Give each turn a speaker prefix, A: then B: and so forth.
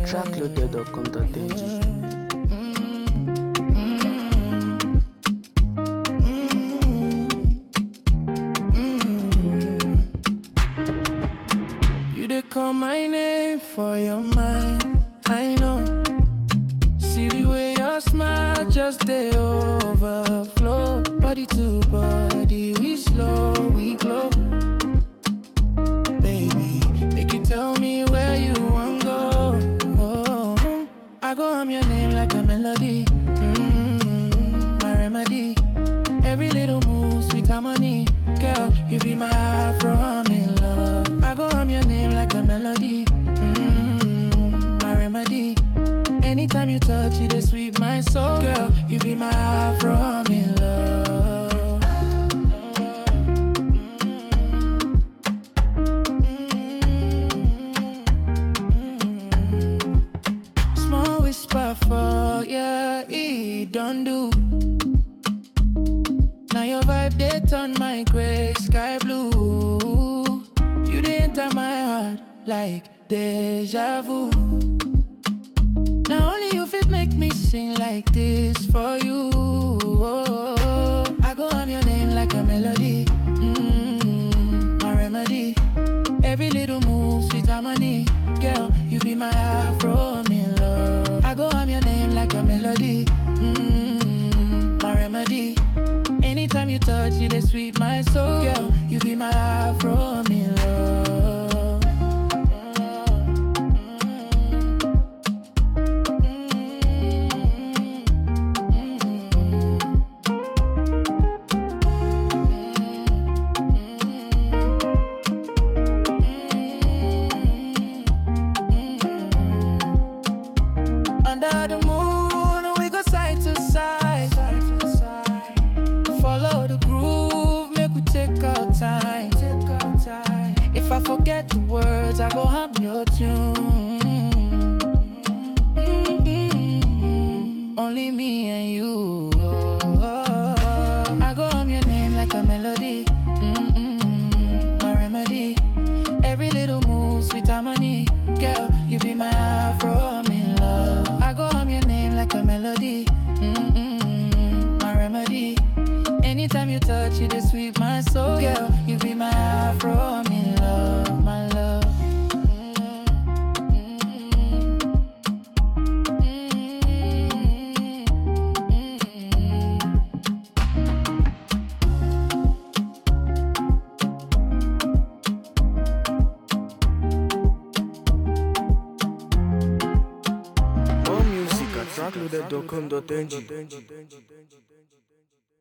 A: trackloaded.com.ng.
B: You dey call my name for your mind, I know. See the way your smile just dey overflow. Body to body, we slow, we glow. Baby, make you tell me where you want go. Oh, I go hum your name like a melody. My remedy. Every little move, sweet harmony. Girl, you be my afro, I'm in love. I go hum your name like a melody. My remedy. Anytime you touch it, they sweet my soul. Girl, you be my afro, I'm in love. Small whisper for yeah, it don't do. Now your vibe, they turn my gray sky blue. You dey enter my heart like deja vu. Now only you fit make me sing like this for you. Oh, I go on your name like a melody. My remedy. Every little move, sweet harmony. Girl, you be my afro, I'm in love. I go on your name like a melody. My remedy. Anytime you touch it, they sweet my soul. Girl, you be my afro, I'm in love. Under the moon, we go side to side. Follow the groove, make we take our time. If I forget the words, I go hum your tune. Only me and you. I go hum your name like a melody. My remedy. Every little move, sweet harmony. Girl, you be my afro, I'm in love. I go hum your name like a melody. My remedy. Anytime you touch it, they sweet my soul. Girl, you be my afro, I'm in love, my love.
A: More music at trackloaded.com.ng.